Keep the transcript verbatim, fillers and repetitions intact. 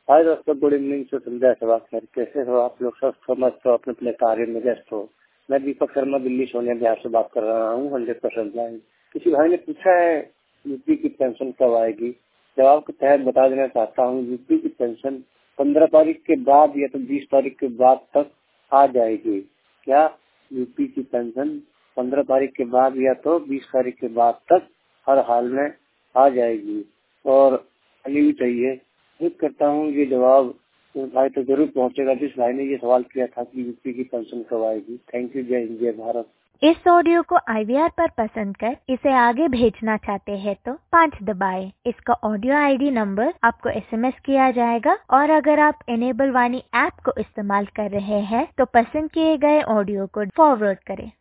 हाय दोस्तों, good evening से संध्या सवाखर। कैसे हो आप लोग? सब समस्त हो, अपने अपने कार्य में व्यस्त हो। मैं दीपक शर्मा दिल्ली सोनिया बिहार से बात कर रहा हूँ। Hundred percent line. किसी भाई ने पूछा है यूपी की पेंशन कब आएगी। जवाब के तहत बता देना चाहता हूँ, यूपी की पेंशन पंद्रह तारीख के बाद या तो बीस तारीख के बाद तक आ जाएगी। क्या यूपी की पेंशन पंद्रह तारीख के बाद या तो बीस तारीख के बाद तक हर हाल में आ जाएगी और आनी भी चाहिए। उम्मीद करता हूँ ये जवाब भाई तो जरूर पहुंचेगा जिस भाई ने ये सवाल किया था कि यूपी की पेंशन कब आएगी। Thank you. जय हिंद, जय भारत। इस ऑडियो को आई वी आर पर पसंद कर इसे आगे भेजना चाहते हैं तो पाँच दबाएं। इसका ऑडियो आई डी नंबर आपको एस एम एस किया जाएगा और अगर आप इनेबल वाणी ऐप को इस्तेमाल कर रहे हैं तो पसंद किए गए ऑडियो को फॉरवर्ड करें।